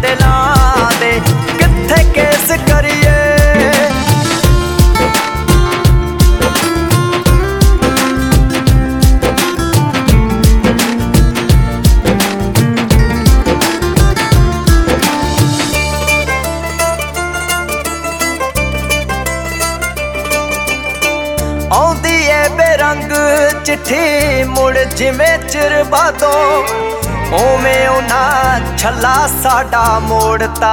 ਦਿਲਾਂ ਦੇ ਕਿੱਥੇ ਕੇਸ ਕਰੀਏ। ਆਉਂਦੀ ਏ ਬੇਰੰਗ ਚਿੱਠੀ ਮੁੜ ਜਿਵੇਂ ਚਿਰ ਬਾਦੋਂ, ਓਵੇਂ ਉਹਨਾਂ ਛੱਲਾ ਸਾਡਾ ਮੋੜਤਾ।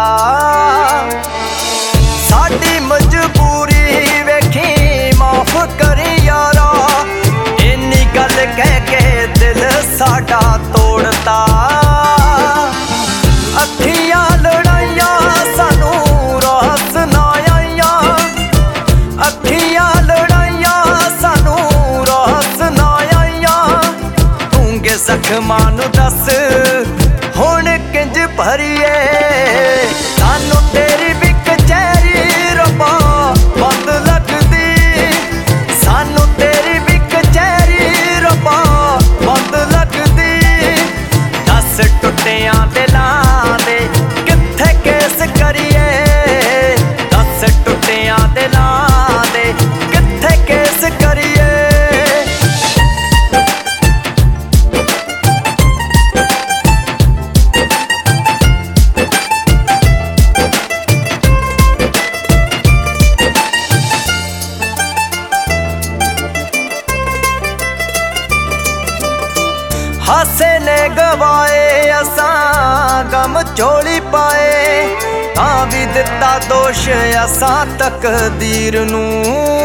ਸਾਡੀ ਮਜਬੂਰੀ ਵੇਖੀ ਮਾਫ ਕਰੀ ਯਾਰਾ, ਇੰਨੀ ਗੱਲ ਕਹਿ ਕੇ ਦਿਲ ਸਾਡਾ ਤੋੜਤਾ। ਅੱਖੀਆਂ ਲੜਾਈਆਂ ਸਾਨੂੰ ਰਾਹ ਸੁਣਾਈਆਂ, ਅੱਖੀਆਂ ਜ਼ਖਮਾਂ ਨੂੰ ਦੱਸ ਹੁਣ ਕਿੰਜ ਭਰੀਏ। ਸਾਨੂੰ ਤੇਰੀ ਵੀ ਕਚਹਿਰੀ ਰੱਬਾ ਬੰਦ ਲੱਗਦੀ, ਸਾਨੂੰ ਤੇਰੀ ਵੀ ਕਚਹਿਰੀ ਰੱਬਾ ਬੰਦ ਲੱਗਦੀ। ਦੱਸ ਟੁੱਟਿਆਂ ਦਿਲਾਂ ਦੇ ਕਿੱਥੇ ਕੇਸ ਕਰੀਏ, ਦੱਸ ਟੁੱਟਿਆਂ ਦਿਲਾਂ ਦੇ ਕਿੱਥੇ ਕੇਸ ਕਰੀਏ। ਹਾਸੇ ਨੇ ਗਵਾਏ ਅਸਾਂ ਗਮ ਝੋਲੀ ਪਾਏ, ਤਾਂ ਵੀ ਦਿੱਤਾ ਦੋਸ਼ ਅਸਾਂ ਤਕਦੀਰ ਨੂੰ।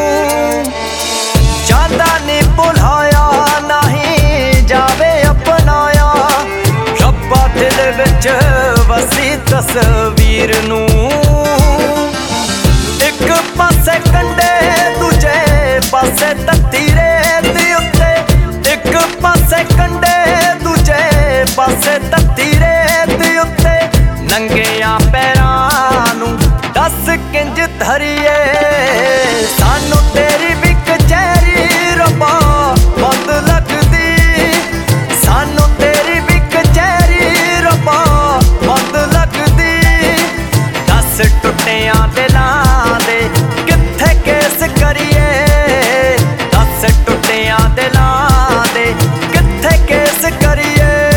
ਜਾਂਦਾ ਨਹੀਂ ਭੁਲਾਇਆ ਨਹੀਂ ਜਾਵੇ ਅਪਣਾਇਆ, ਰੱਬਾ ਦਿਲ ਵਿੱਚ ਵਸੀ ਤਸਵੀਰ ਨੂੰ। ਇੱਕ ਪਾਸੇ ਕੰਢੇ ਦੂਜੇ ਪਾਸੇ ਤੱਤੀ ਰੇਤ ਉੱਤੇ, ਇੱਕ ਪਾਸੇ ਕੰਢੇ ਪਾਸੇ ਤੱਤੀ ਰੇਤ ਉੱਤੇ, ਨੰਗਿਆਂ ਪੈਰਾਂ ਨੂੰ ਦੱਸ ਕਿੰਜ ਧਰੀਏ। ਸਾਨੂੰ ਤੇਰੀ ਵੀ ਕਚਹਿਰੀ ਰੱਬਾ ਬੰਦ ਲੱਗਦੀ, ਸਾਨੂੰ ਤੇਰੀ ਵੀ ਕਚਹਿਰੀ ਰੱਬਾ ਬੰਦ ਲੱਗਦੀ। ਦੱਸ ਟੁੱਟਿਆਂ ਦਿਲਾਂ ਦੇ ਕਿੱਥੇ ਕੇਸ ਕਰੀਏ, ਦੱਸ ਟੁੱਟਿਆਂ ਦਿਲਾਂ ਦੇ ਕਿੱਥੇ ਕੇਸ ਕਰੀਏ।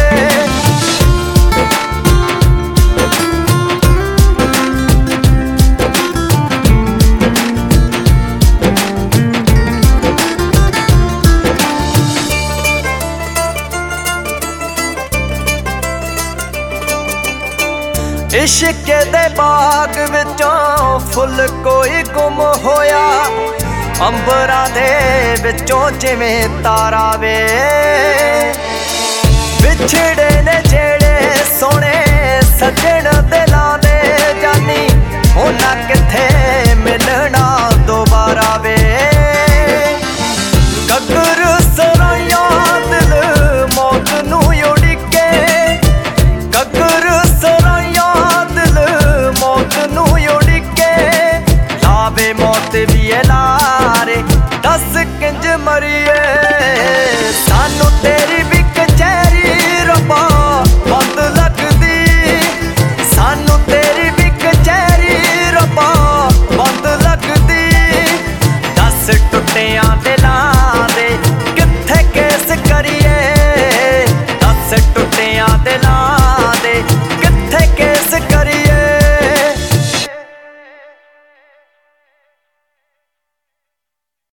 इश्क दे बाग विचों फुल कोई गुम होया, अंबरां दे विचों जिवें तारा वे। विछड़े ने जेड़े सोने सजण दिलां दे जानी, उन्हां किथे मिलना दोबारा वे। गगर सराइयां दिल मौत नूं उड़ीके, गगर सराइयां दिल मौत नूं उड़ीके। लावे मौत भी लारे दस किंज मरीए।